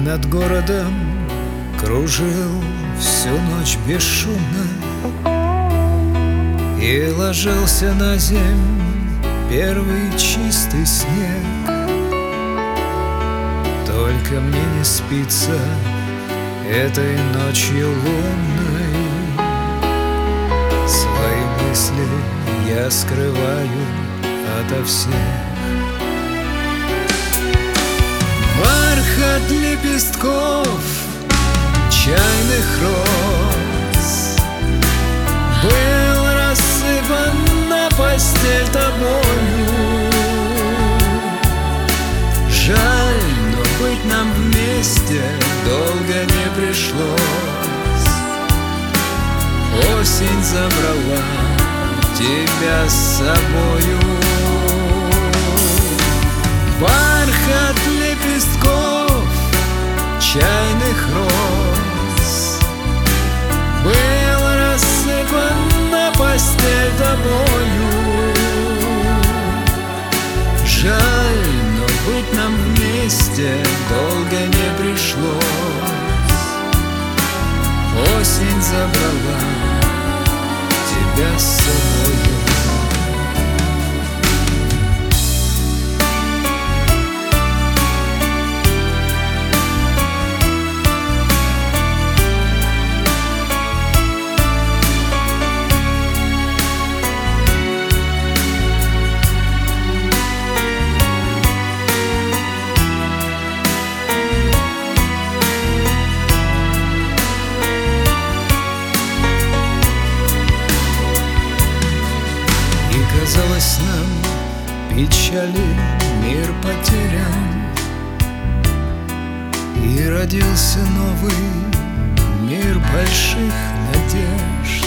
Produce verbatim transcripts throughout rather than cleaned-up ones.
над городом кружил всю ночь бесшумно и ложился на земь первый чистый снег. Только мне не спится этой ночью лунной, свои мысли я скрываю ото всех. Бархат лепестков чайных роз был рассыпан на постель тобою. Жаль, но быть нам вместе долго не пришлось. Осень забрала тебя с собою. Бархат лепестков чайных роз был рассыпан на постель тобою. Жаль, но быть нам вместе долго не пришлось. Осень забрала тебя с собою. Казалось нам, печали мир потерян, и родился новый мир больших надежд.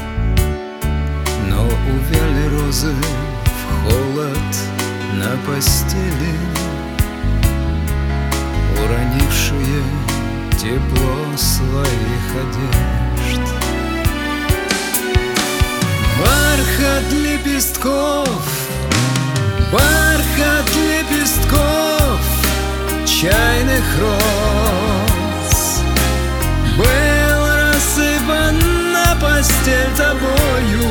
Но увяли розы в холод на постели, уронившие тепло своих одежд. Бархат лепестков, бархат лепестков чайных роз был рассыпан на постель тобою.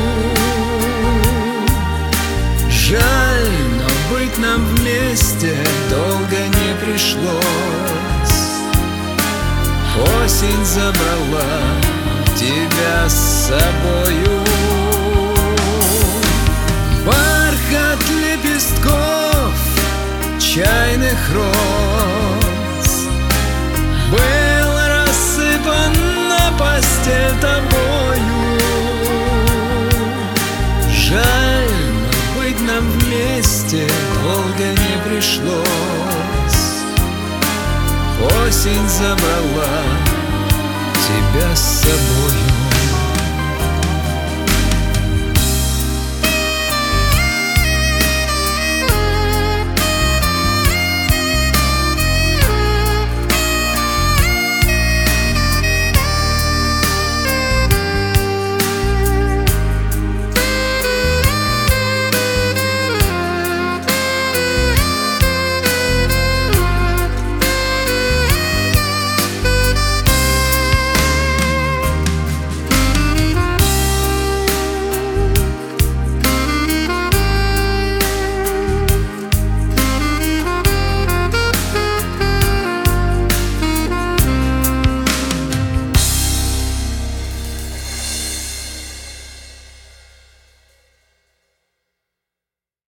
Жаль, но быть нам вместе долго не пришлось. Осень забрала тебя с собою. Бархат лепестков чайных роз был рассыпан на постель тобою. Жаль, но быть нам вместе долго не пришлось. Осень забрала тебя с собою.